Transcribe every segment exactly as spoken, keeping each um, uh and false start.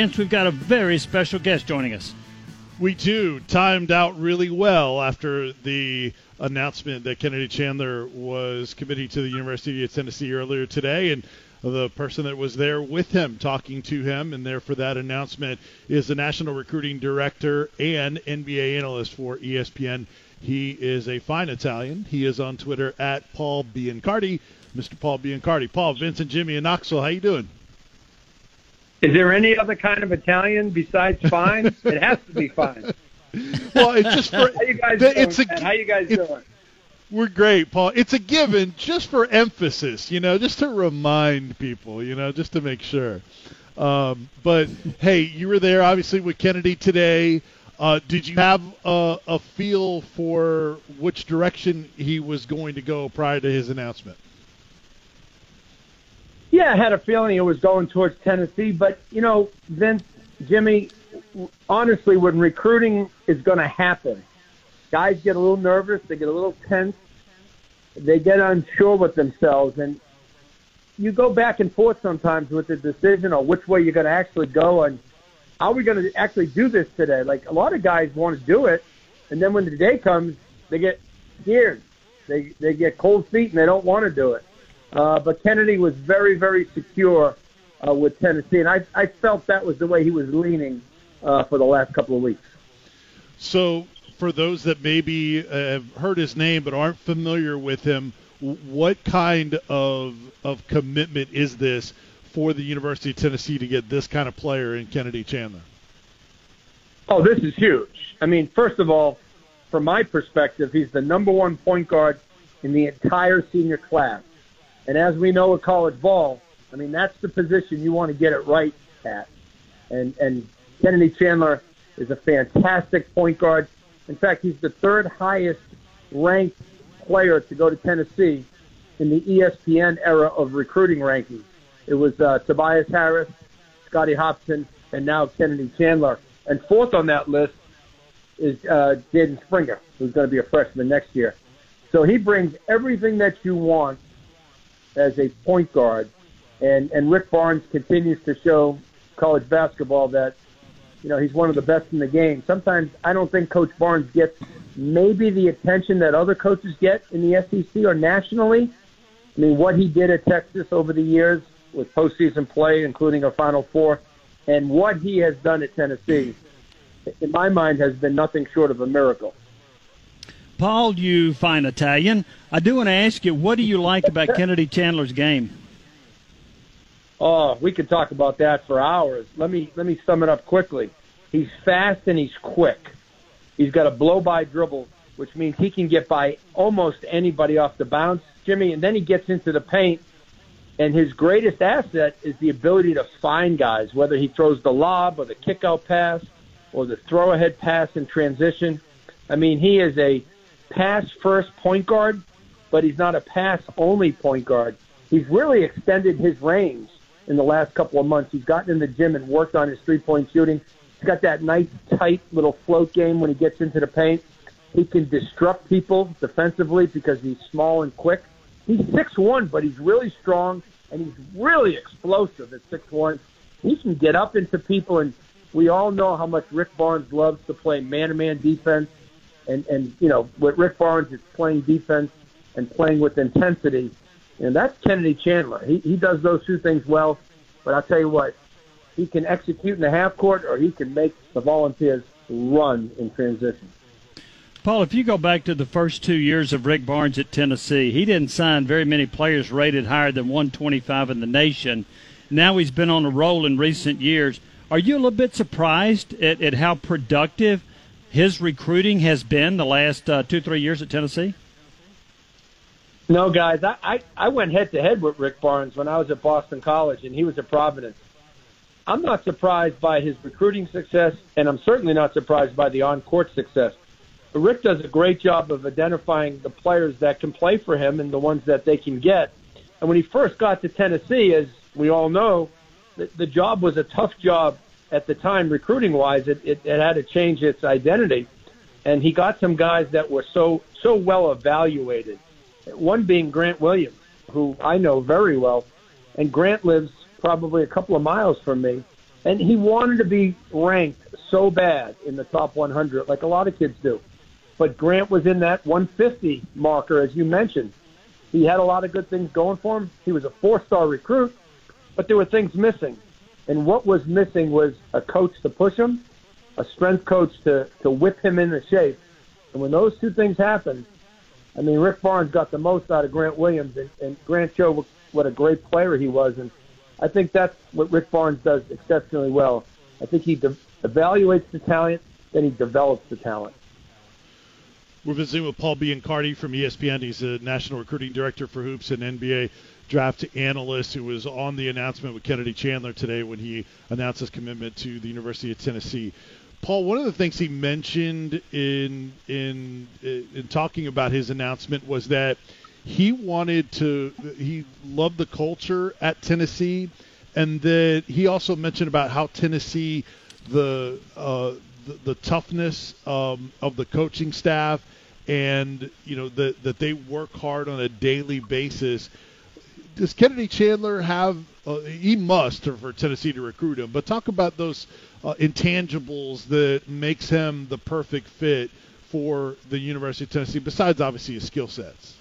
We've got a very special guest joining us. We do. Timed out really well after the announcement that Kennedy Chandler was committing to the University of Tennessee earlier today, and the person that was there with him, talking to him, and there for that announcement is the National Recruiting Director and N B A analyst for E S P N. He is a fine Italian. He is on Twitter at Paul Biancardi. Mister Paul Biancardi. Paul, Vincent, Jimmy, and Knoxville, how you doing? Is there any other kind of Italian besides fine? It has to be fine. Well, it's just for how you guys the, doing? It's a, How you guys doing? We're great, Paul. It's a given just for emphasis, you know, just to remind people, you know, just to make sure. Um, but, hey, you were there, obviously, with Kennedy today. Uh, did you have a, a feel for which direction he was going to go prior to his announcement? Yeah, I had a feeling it was going towards Tennessee. But, you know, Vince, Jimmy, honestly, when recruiting is going to happen, guys get a little nervous, they get a little tense, they get unsure with themselves, and you go back and forth sometimes with the decision on which way you're going to actually go and how are we going to actually do this today. Like, a lot of guys want to do it, and then when the day comes, they get scared. They, they get cold feet, and they don't want to do it. Uh, but Kennedy was very, very secure uh, with Tennessee, and I, I felt that was the way he was leaning uh, for the last couple of weeks. So for those that maybe have heard his name but aren't familiar with him, what kind of of commitment is this for the University of Tennessee to get this kind of player in Kennedy Chandler? Oh, this is huge. I mean, first of all, from my perspective, he's the number one point guard in the entire senior class. And as we know with college ball, I mean, that's the position you want to get it right at. And and Kennedy Chandler is a fantastic point guard. In fact, he's the third highest ranked player to go to Tennessee in the E S P N era of recruiting rankings. It was uh, Tobias Harris, Scottie Hopson, and now Kennedy Chandler. And fourth on that list is uh, Jaden Springer, who's going to be a freshman next year. So he brings everything that you want as a point guard, and, and Rick Barnes continues to show college basketball that, you know, he's one of the best in the game. Sometimes I don't think Coach Barnes gets maybe the attention that other coaches get in the S E C or nationally. I mean, what he did at Texas over the years with postseason play, including a Final Four, and what he has done at Tennessee, in my mind, has been nothing short of a miracle. Paul, you fine Italian. I do want to ask you, what do you like about Kennedy Chandler's game? Oh, we could talk about that for hours. Let me let me sum it up quickly. He's fast and he's quick. He's got a blow-by dribble, which means he can get by almost anybody off the bounce, Jimmy, and then he gets into the paint, and his greatest asset is the ability to find guys, whether he throws the lob or the kick-out pass or the throw-ahead pass in transition. I mean, he is a pass-first point guard, but he's not a pass-only point guard. He's really extended his range in the last couple of months. He's gotten in the gym and worked on his three-point shooting. He's got that nice, tight little float game when he gets into the paint. He can disrupt people defensively because he's small and quick. He's six one, but he's really strong, and he's really explosive at six one. He can get up into people, and we all know how much Rick Barnes loves to play man-to-man defense. And, and, you know, with Rick Barnes, it's playing defense and playing with intensity. And that's Kennedy Chandler. He, he does those two things well. But I'll tell you what, he can execute in the half court or he can make the Volunteers run in transition. Paul, if you go back to the first two years of Rick Barnes at Tennessee, he didn't sign very many players rated higher than one twenty-five in the nation. Now he's been on a roll in recent years. Are you a little bit surprised at, at how productive his recruiting has been the last uh, two, three years at Tennessee? No, guys, I, I, I went head-to-head with Rick Barnes when I was at Boston College, and he was at Providence. I'm not surprised by his recruiting success, and I'm certainly not surprised by the on-court success. But Rick does a great job of identifying the players that can play for him and the ones that they can get. And when he first got to Tennessee, as we all know, the, the job was a tough job at the time, recruiting-wise. It, it, it had to change its identity. And he got some guys that were so so well evaluated, one being Grant Williams, who I know very well. And Grant lives probably a couple of miles from me. And he wanted to be ranked so bad in the top one hundred, like a lot of kids do. But Grant was in that one fifty marker, as you mentioned. He had a lot of good things going for him. He was a four-star recruit, but there were things missing. And what was missing was a coach to push him, a strength coach to, to whip him into shape. And when those two things happened, I mean, Rick Barnes got the most out of Grant Williams, and, and Grant showed what a great player he was. And I think that's what Rick Barnes does exceptionally well. I think he de- evaluates the talent, then he develops the talent. We're visiting with Paul Biancardi from E S P N. He's the National Recruiting Director for Hoops and N B A Draft Analyst who was on the announcement with Kennedy Chandler today when he announced his commitment to the University of Tennessee. Paul, one of the things he mentioned in in in talking about his announcement was that he wanted to – he loved the culture at Tennessee, and that he also mentioned about how Tennessee, the uh, the, the toughness um, of the coaching staff, and, you know, that that they work hard on a daily basis. Does Kennedy Chandler have uh, – he must for Tennessee to recruit him, but talk about those uh, intangibles that makes him the perfect fit for the University of Tennessee, besides obviously his skill sets.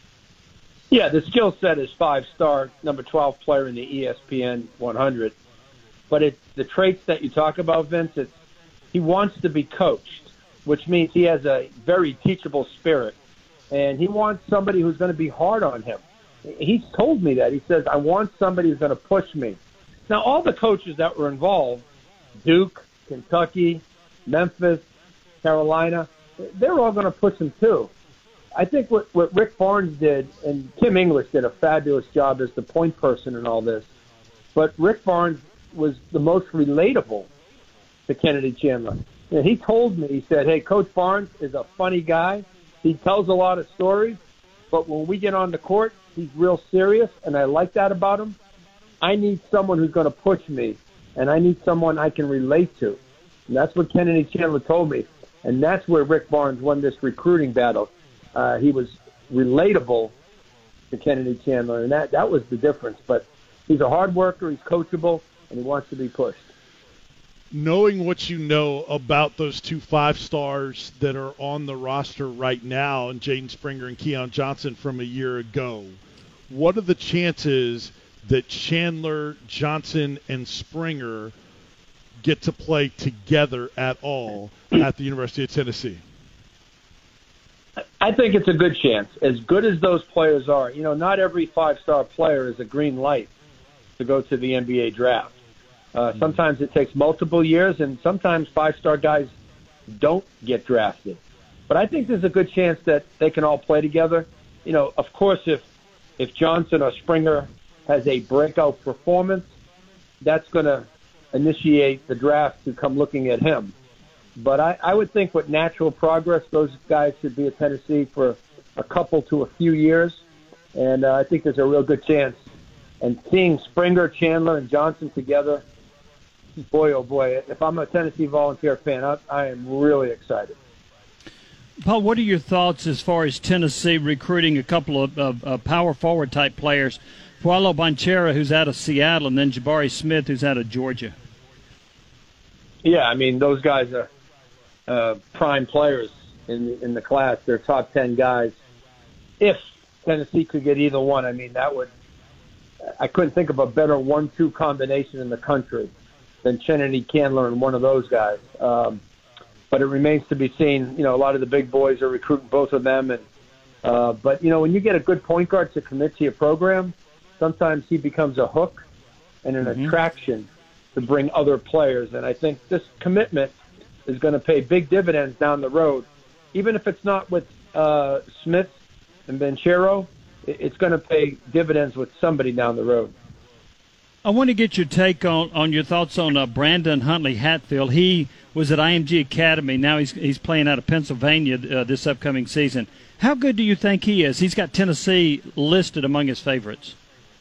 Yeah, the skill set is five-star, number twelve player in the E S P N one hundred. But it's the traits that you talk about, Vince, it's, he wants to be coached, which means he has a very teachable spirit. And he wants somebody who's going to be hard on him. He's told me that. He says, I want somebody who's going to push me. Now, all the coaches that were involved, Duke, Kentucky, Memphis, Carolina, they're all going to push him too. I think what, what Rick Barnes did, and Tim English did a fabulous job as the point person in all this, but Rick Barnes was the most relatable to Kennedy Chandler. And he told me, he said, hey, Coach Barnes is a funny guy. He tells a lot of stories, but when we get on the court, he's real serious, and I like that about him. I need someone who's going to push me, and I need someone I can relate to. And that's what Kennedy Chandler told me, and that's where Rick Barnes won this recruiting battle. Uh, he was relatable to Kennedy Chandler, and that, that was the difference. But he's a hard worker, he's coachable, and he wants to be pushed. Knowing what you know about those two five-stars that are on the roster right now, and Jaden Springer and Keon Johnson from a year ago, what are the chances that Chandler, Johnson, and Springer get to play together at all at the University of Tennessee? I think it's a good chance. As good as those players are, you know, not every five-star player is a green light to go to the N B A draft. Uh, sometimes it takes multiple years, and sometimes five-star guys don't get drafted. But I think there's a good chance that they can all play together. You know, of course, if if Johnson or Springer has a breakout performance, that's going to initiate the draft to come looking at him. But I, I would think with natural progress, those guys should be at Tennessee for a couple to a few years. And uh, I think there's a real good chance. And seeing Springer, Chandler, and Johnson together, boy, oh boy, if I'm a Tennessee Volunteer fan, I, I am really excited. Paul, what are your thoughts as far as Tennessee recruiting a couple of, of, of power forward type players? Paolo Banchero, who's out of Seattle, and then Jabari Smith, who's out of Georgia. Yeah, I mean, those guys are uh, prime players in the, in the class. They're top ten guys. If Tennessee could get either one, I mean, that would – I couldn't think of a better one two combination in the country than Kennedy Chandler and one of those guys. Um, but it remains to be seen. You know, a lot of the big boys are recruiting both of them. And uh, But, you know, when you get a good point guard to commit to your program, sometimes he becomes a hook and an mm-hmm. attraction to bring other players. And I think this commitment is going to pay big dividends down the road. Even if it's not with uh, Smith and Banchero, it's going to pay dividends with somebody down the road. I want to get your take on, on your thoughts on uh, Brandon Huntley Hatfield. He was at I M G Academy. Now he's he's playing out of Pennsylvania uh, this upcoming season. How good do you think he is? He's got Tennessee listed among his favorites.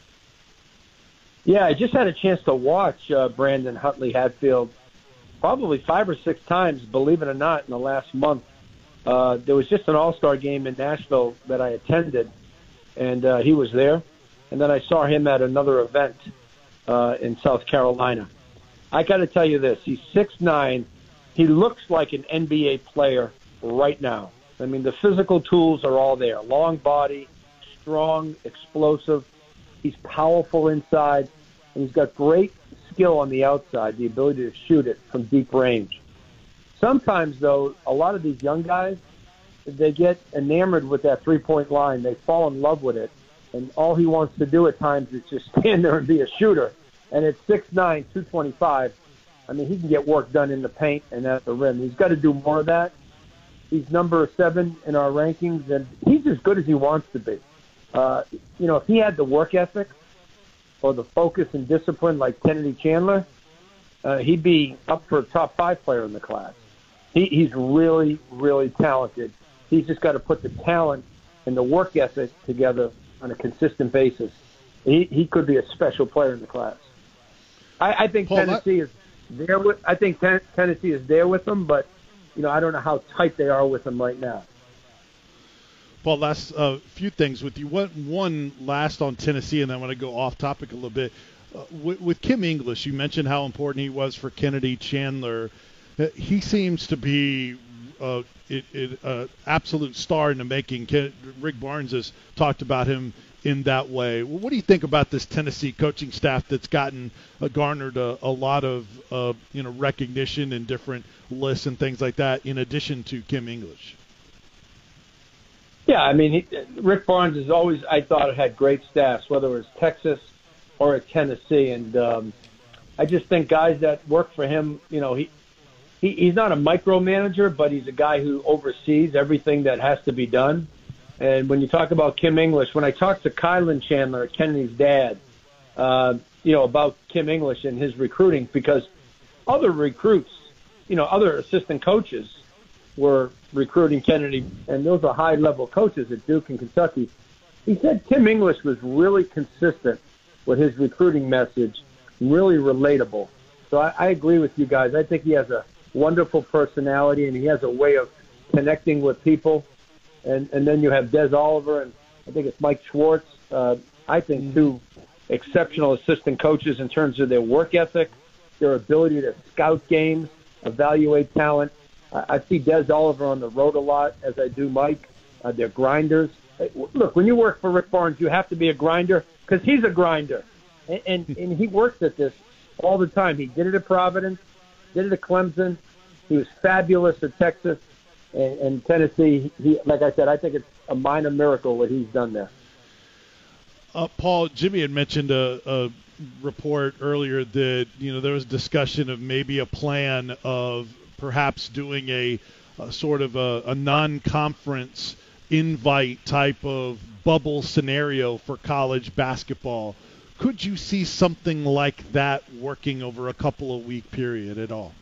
Yeah, I just had a chance to watch uh, Brandon Huntley Hatfield probably five or six times, believe it or not, in the last month. Uh, there was just an all-star game in Nashville that I attended, and uh, he was there. And then I saw him at another event uh, in South Carolina. I got to tell you this. He's six nine. He looks like an N B A player right now. I mean, the physical tools are all there. Long body, strong, explosive. He's powerful inside, and he's got great skill on the outside, the ability to shoot it from deep range. Sometimes, though, a lot of these young guys, they get enamored with that three-point line. They fall in love with it, and all he wants to do at times is just stand there and be a shooter. And at six nine, two twenty-five, I mean, he can get work done in the paint and at the rim. He's got to do more of that. He's number seven in our rankings, and he's as good as he wants to be. Uh, you know, if he had the work ethic or the focus and discipline like Kennedy Chandler, uh, he'd be up for a top five player in the class. He, he's really, really talented. He's just got to put the talent and the work ethic together on a consistent basis. He, he could be a special player in the class. I, I think Paul, Tennessee is there with. I think ten, Tennessee is there with him, but you know, I don't know how tight they are with him right now. Paul, last uh, few things with you. One, one last on Tennessee, and then I want to go off topic a little bit. Uh, with, with Kim English, you mentioned how important he was for Kennedy Chandler. Uh, he seems to be uh, it, it, uh, absolute star in the making. Ken, Rick Barnes has talked about him in that way. Well, what do you think about this Tennessee coaching staff that's gotten uh, garnered a, a lot of uh, you know recognition in different lists and things like that, in addition to Kim English? Yeah, I mean, he, Rick Barnes has always, I thought, had great staffs, whether it was Texas or at Tennessee, and um, I just think guys that work for him, you know, he, he he's not a micromanager, but he's a guy who oversees everything that has to be done. And when you talk about Kim English, when I talked to Kylan Chandler, Kennedy's dad, uh, you know, about Kim English and his recruiting, because other recruits, you know, other assistant coaches were recruiting Kennedy, and those are high-level coaches at Duke and Kentucky. He said Kim English was really consistent with his recruiting message, really relatable. So I, I agree with you guys. I think he has a wonderful personality, and he has a way of connecting with people. And, and then you have Des Oliver, and I think it's Mike Schwartz. Uh, I think two exceptional assistant coaches in terms of their work ethic, their ability to scout games, evaluate talent. Uh, I see Des Oliver on the road a lot, as I do Mike. Uh, they're grinders. Look, when you work for Rick Barnes, you have to be a grinder because he's a grinder. And, and, and he works at this all the time. He did it at Providence, did it at Clemson. He was fabulous at Texas. And, and Tennessee, he, like I said, I think it's a minor miracle what he's done there. Uh, Paul, Jimmy had mentioned a, a report earlier that, you know, there was discussion of maybe a plan of perhaps doing a, a sort of a, a non-conference invite type of bubble scenario for college basketball. Could you see something like that working over a couple of week period at all?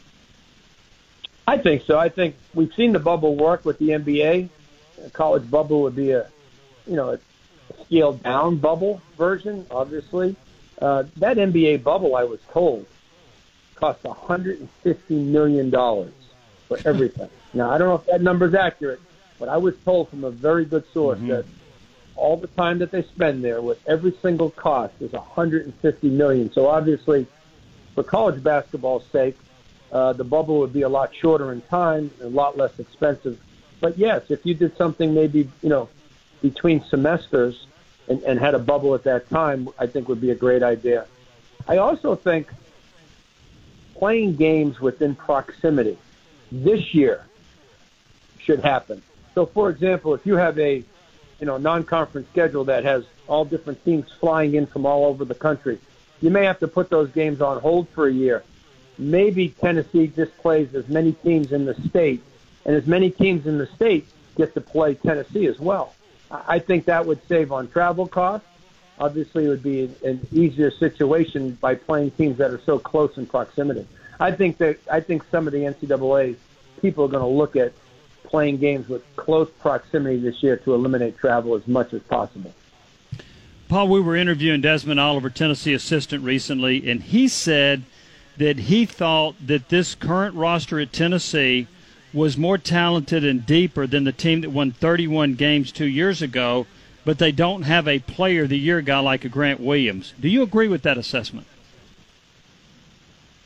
I think so. I think we've seen the bubble work with the N B A. A college bubble would be a, you know, a scaled down bubble version, obviously. Uh, that N B A bubble, I was told, cost one hundred fifty million dollars for everything. Now, I don't know if that number's accurate, but I was told from a very good source mm-hmm. that all the time that they spend there with every single cost is one hundred fifty million dollars. So obviously, for college basketball's sake, uh, the bubble would be a lot shorter in time and a lot less expensive. But yes, if you did something maybe, you know, between semesters and, and had a bubble at that time, I think would be a great idea. I also think playing games within proximity this year should happen. So, for example, if you have a you know non-conference schedule that has all different teams flying in from all over the country, you may have to put those games on hold for a year. Maybe Tennessee just plays as many teams in the state, and as many teams in the state get to play Tennessee as well. I think that would save on travel costs. Obviously, it would be an easier situation by playing teams that are so close in proximity. I think that I think some of the N C double A people are going to look at playing games with close proximity this year to eliminate travel as much as possible. Paul, we were interviewing Desmond Oliver, Tennessee assistant, recently, and he said that he thought that this current roster at Tennessee was more talented and deeper than the team that won thirty-one games two years ago, but they don't have a player of the year guy like a Grant Williams. Do you agree with that assessment?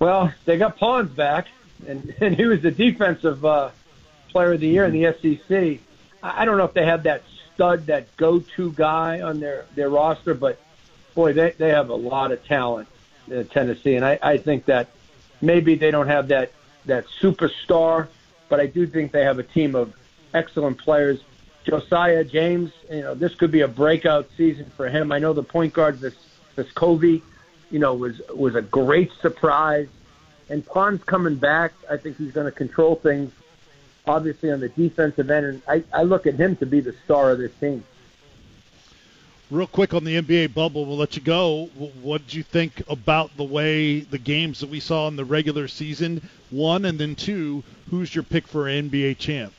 Well, they got Pawns back, and, and he was the defensive uh, player of the year in the S E C. I don't know if they have that stud, that go-to guy on their, their roster, but, boy, they, they have a lot of talent in Tennessee, and I, I think that maybe they don't have that, that superstar, but I do think they have a team of excellent players. Josiah James, you know, this could be a breakout season for him. I know the point guard, this Vescovi, you know, was was a great surprise. And Pond's coming back. I think he's going to control things, obviously, on the defensive end. And I, I look at him to be the star of this team. Real quick on the N B A bubble, we'll let you go. What did you think about the way the games that we saw in the regular season? One, and then two, who's your pick for N B A champ?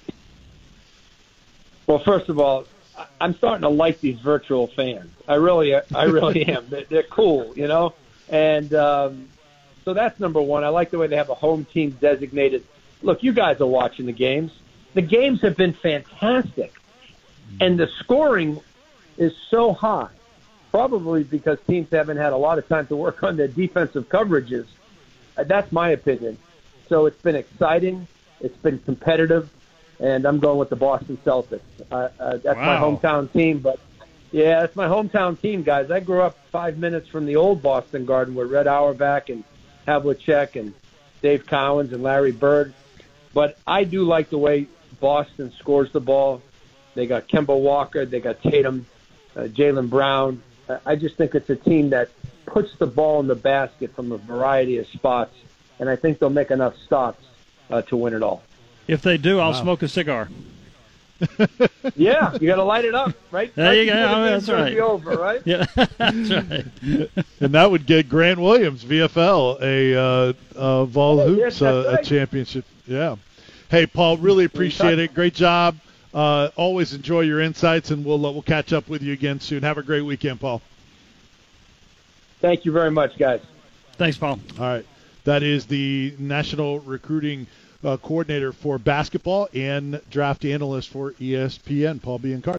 Well, first of all, I'm starting to like these virtual fans. I really, I really am. They're, they're cool, you know. And um, so that's number one. I like the way they have a home team designated. Look, you guys are watching the games. The games have been fantastic, and the scoring is so high, probably because teams haven't had a lot of time to work on their defensive coverages. Uh, that's my opinion. So it's been exciting. It's been competitive. And I'm going with the Boston Celtics. Uh, uh, that's Wow. my hometown team. But, yeah, that's my hometown team, guys. I grew up five minutes from the old Boston Garden with Red Auerbach and Havlicek and Dave Cowens and Larry Bird. But I do like the way Boston scores the ball. They got Kemba Walker. They got Tatum, uh, Jaylen Brown. Uh, I just think it's a team that puts the ball in the basket from a variety of spots. And I think they'll make enough stops uh, to win it all. If they do, I'll Wow. smoke a cigar. Yeah, you got to light it up, right? There right you go. before the Oh, game's that's gonna right. Be over, right? Yeah, that's right. And that would get Grant Williams, V F L, a uh, uh, Vol Oh, Hoops yes, that's uh, a right. championship. Yeah. Hey, Paul, really appreciate it. Great job. Uh, always enjoy your insights, and we'll uh, we'll catch up with you again soon. Have a great weekend, Paul. Thank you very much, guys. Thanks, Paul. All right. That is the national recruiting uh, coordinator for basketball and draft analyst for E S P N, Paul Biancardi.